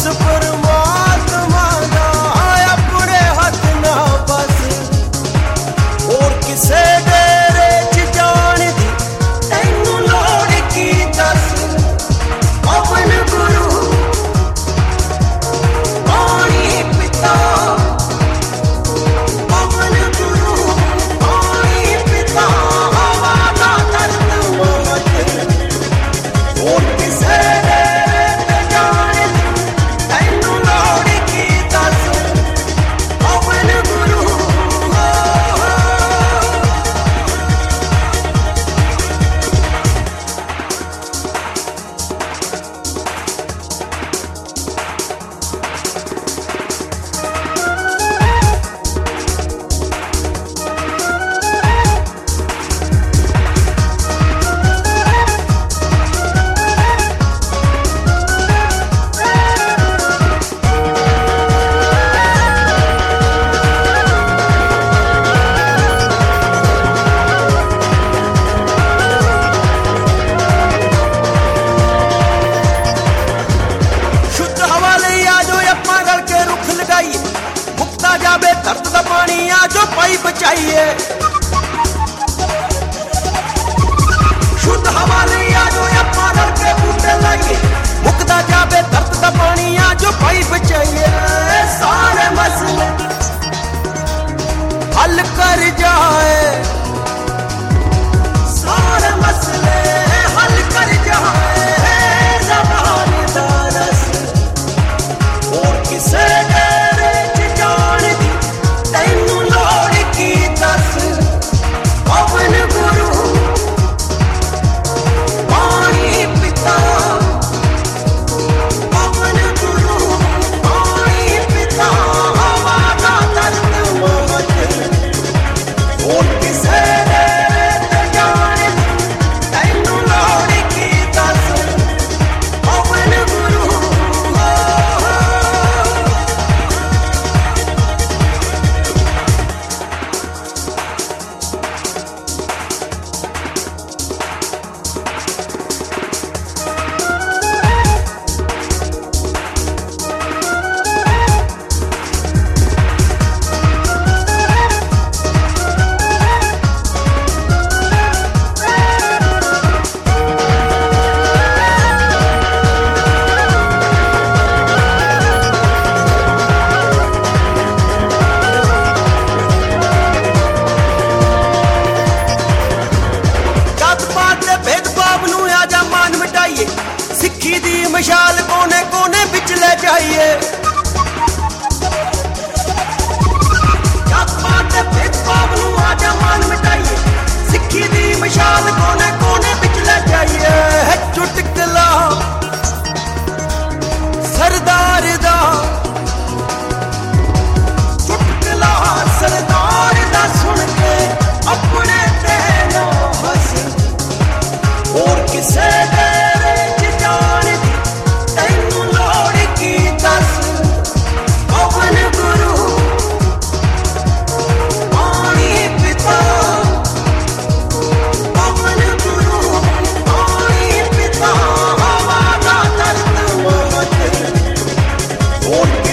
परमात्मा दा अपने हथ ना बस और किसे डेरे च जान दी तैनू लोड़ की दस पवन गुरु पानी पिता पवन गुरु पानी पिता हवा का दर्द मत और किसे दर्द का पानी आ जो पाई बचाइए शुद्ध हवा ले आ जो पागल के बूटे लाइए मुकदा जावे दर्द का पानी आ जो पाई बचाइए सारे मसले हल कर जाए सारे मसले हल कर जाए ज़बान दा रस और किसे पवन गुरु पानी पिता पवन गुरु पानी पिता हवा का दर्द मत और किसे जान तैनू लोड़ की दस पवन गुरु सिक्खी दी मशाल कोने कोने बिच ले जाइए आजा मान मिटाइए सिक्खी दी मशाल कोने कोने बिच ले जाइए चुटकला सरदार दा चुटकला सरदार दा सुन के अपने तेना हस और किसे पवन गुरु पानी पिता पवन गुरु पानी पिता हवा का दर्द मत और